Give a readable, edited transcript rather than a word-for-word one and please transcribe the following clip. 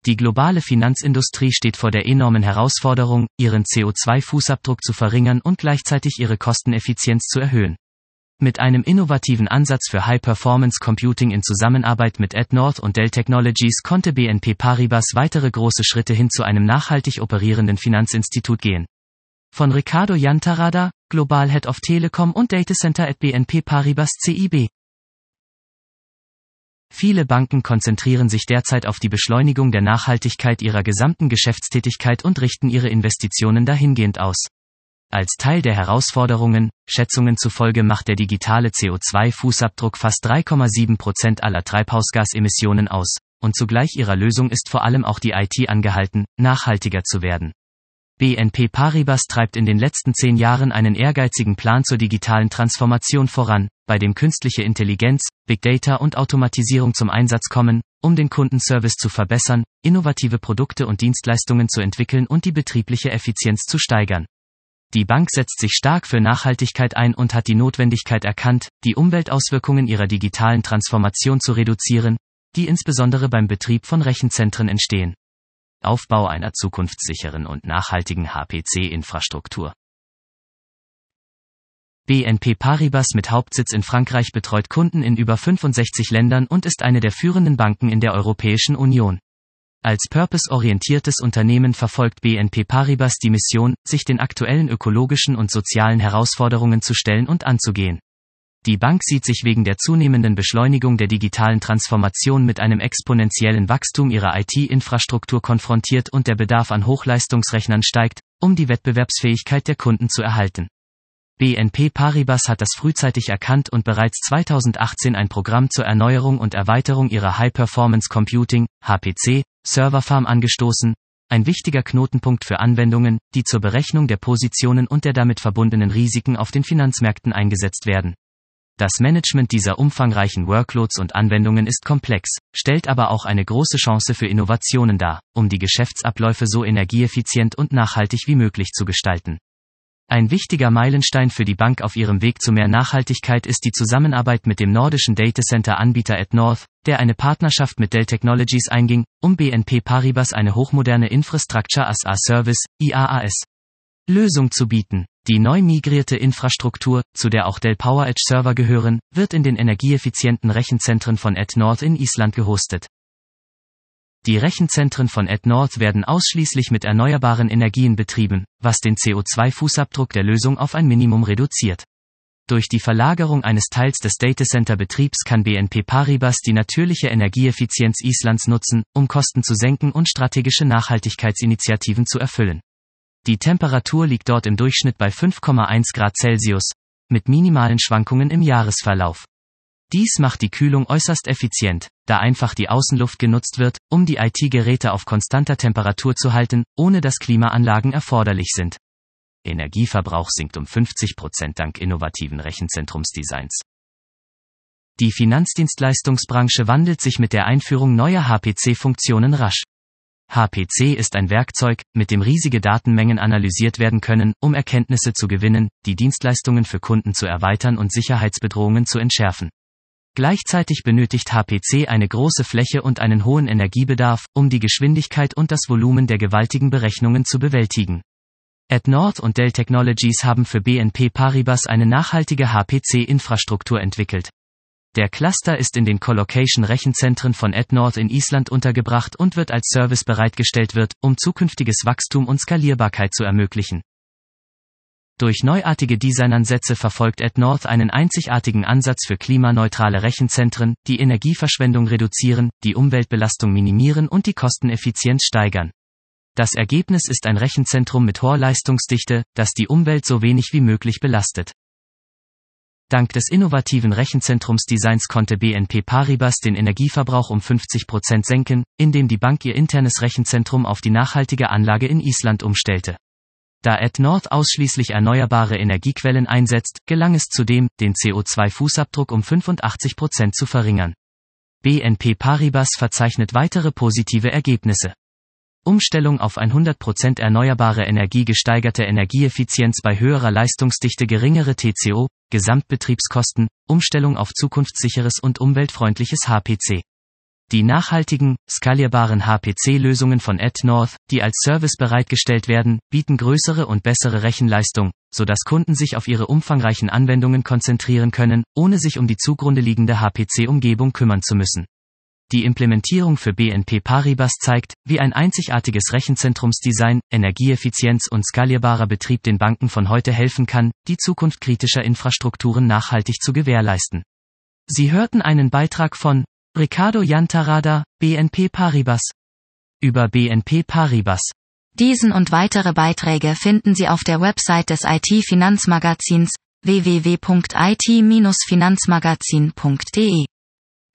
Die globale Finanzindustrie steht vor der enormen Herausforderung, ihren CO2-Fußabdruck zu verringern und gleichzeitig ihre Kosteneffizienz zu erhöhen. Mit einem innovativen Ansatz für High-Performance Computing in Zusammenarbeit mit atNorth und Dell Technologies konnte BNP Paribas weitere große Schritte hin zu einem nachhaltig operierenden Finanzinstitut gehen. Von Ricardo Jantarada, Global Head of Telecom und Data Center at BNP Paribas CIB. Viele Banken konzentrieren sich derzeit auf die Beschleunigung der Nachhaltigkeit ihrer gesamten Geschäftstätigkeit und richten ihre Investitionen dahingehend aus. Als Teil der Herausforderungen, Schätzungen zufolge macht der digitale CO2-Fußabdruck fast 3,7% aller Treibhausgasemissionen aus, und zugleich ihrer Lösung ist vor allem auch die IT angehalten, nachhaltiger zu werden. BNP Paribas treibt in den letzten 10 Jahren einen ehrgeizigen Plan zur digitalen Transformation voran, bei dem künstliche Intelligenz, Big Data und Automatisierung zum Einsatz kommen, um den Kundenservice zu verbessern, innovative Produkte und Dienstleistungen zu entwickeln und die betriebliche Effizienz zu steigern. Die Bank setzt sich stark für Nachhaltigkeit ein und hat die Notwendigkeit erkannt, die Umweltauswirkungen ihrer digitalen Transformation zu reduzieren, die insbesondere beim Betrieb von Rechenzentren entstehen. Aufbau einer zukunftssicheren und nachhaltigen HPC-Infrastruktur. BNP Paribas mit Hauptsitz in Frankreich betreut Kunden in über 65 Ländern und ist eine der führenden Banken in der Europäischen Union. Als purpose-orientiertes Unternehmen verfolgt BNP Paribas die Mission, sich den aktuellen ökologischen und sozialen Herausforderungen zu stellen und anzugehen. Die Bank sieht sich wegen der zunehmenden Beschleunigung der digitalen Transformation mit einem exponentiellen Wachstum ihrer IT-Infrastruktur konfrontiert und der Bedarf an Hochleistungsrechnern steigt, um die Wettbewerbsfähigkeit der Kunden zu erhalten. BNP Paribas hat das frühzeitig erkannt und bereits 2018 ein Programm zur Erneuerung und Erweiterung ihrer High-Performance Computing, HPC, Serverfarm angestoßen, ein wichtiger Knotenpunkt für Anwendungen, die zur Berechnung der Positionen und der damit verbundenen Risiken auf den Finanzmärkten eingesetzt werden. Das Management dieser umfangreichen Workloads und Anwendungen ist komplex, stellt aber auch eine große Chance für Innovationen dar, um die Geschäftsabläufe so energieeffizient und nachhaltig wie möglich zu gestalten. Ein wichtiger Meilenstein für die Bank auf ihrem Weg zu mehr Nachhaltigkeit ist die Zusammenarbeit mit dem nordischen Datacenter-Anbieter atNorth, der eine Partnerschaft mit Dell Technologies einging, um BNP Paribas eine hochmoderne Infrastructure as a Service, IaaS, Lösung zu bieten. Die neu migrierte Infrastruktur, zu der auch Dell PowerEdge Server gehören, wird in den energieeffizienten Rechenzentren von atNorth in Island gehostet. Die Rechenzentren von atNorth werden ausschließlich mit erneuerbaren Energien betrieben, was den CO2-Fußabdruck der Lösung auf ein Minimum reduziert. Durch die Verlagerung eines Teils des Datacenter-Betriebs kann BNP Paribas die natürliche Energieeffizienz Islands nutzen, um Kosten zu senken und strategische Nachhaltigkeitsinitiativen zu erfüllen. Die Temperatur liegt dort im Durchschnitt bei 5,1 Grad Celsius, mit minimalen Schwankungen im Jahresverlauf. Dies macht die Kühlung äußerst effizient, da einfach die Außenluft genutzt wird, um die IT-Geräte auf konstanter Temperatur zu halten, ohne dass Klimaanlagen erforderlich sind. Energieverbrauch sinkt um 50% dank innovativen Rechenzentrumsdesigns. Die Finanzdienstleistungsbranche wandelt sich mit der Einführung neuer HPC-Funktionen rasch. HPC ist ein Werkzeug, mit dem riesige Datenmengen analysiert werden können, um Erkenntnisse zu gewinnen, die Dienstleistungen für Kunden zu erweitern und Sicherheitsbedrohungen zu entschärfen. Gleichzeitig benötigt HPC eine große Fläche und einen hohen Energiebedarf, um die Geschwindigkeit und das Volumen der gewaltigen Berechnungen zu bewältigen. atNorth und Dell Technologies haben für BNP Paribas eine nachhaltige HPC-Infrastruktur entwickelt. Der Cluster ist in den Colocation-Rechenzentren von atNorth in Island untergebracht und wird als Service bereitgestellt um zukünftiges Wachstum und Skalierbarkeit zu ermöglichen. Durch neuartige Designansätze verfolgt atNorth einen einzigartigen Ansatz für klimaneutrale Rechenzentren, die Energieverschwendung reduzieren, die Umweltbelastung minimieren und die Kosteneffizienz steigern. Das Ergebnis ist ein Rechenzentrum mit hoher Leistungsdichte, das die Umwelt so wenig wie möglich belastet. Dank des innovativen Rechenzentrumsdesigns konnte BNP Paribas den Energieverbrauch um 50% senken, indem die Bank ihr internes Rechenzentrum auf die nachhaltige Anlage in Island umstellte. Da atNorth ausschließlich erneuerbare Energiequellen einsetzt, gelang es zudem, den CO2-Fußabdruck um 85% zu verringern. BNP Paribas verzeichnet weitere positive Ergebnisse. Umstellung auf 100% erneuerbare Energie, gesteigerte Energieeffizienz bei höherer Leistungsdichte, geringere TCO, Gesamtbetriebskosten, Umstellung auf zukunftssicheres und umweltfreundliches HPC. Die nachhaltigen, skalierbaren HPC-Lösungen von atNorth, die als Service bereitgestellt werden, bieten größere und bessere Rechenleistung, sodass Kunden sich auf ihre umfangreichen Anwendungen konzentrieren können, ohne sich um die zugrunde liegende HPC-Umgebung kümmern zu müssen. Die Implementierung für BNP Paribas zeigt, wie ein einzigartiges Rechenzentrumsdesign, Energieeffizienz und skalierbarer Betrieb den Banken von heute helfen kann, die Zukunft kritischer Infrastrukturen nachhaltig zu gewährleisten. Sie hörten einen Beitrag von Ricardo Yantarada, BNP Paribas. Über BNP Paribas. Diesen und weitere Beiträge finden Sie auf der Website des IT-Finanzmagazins www.it-finanzmagazin.de.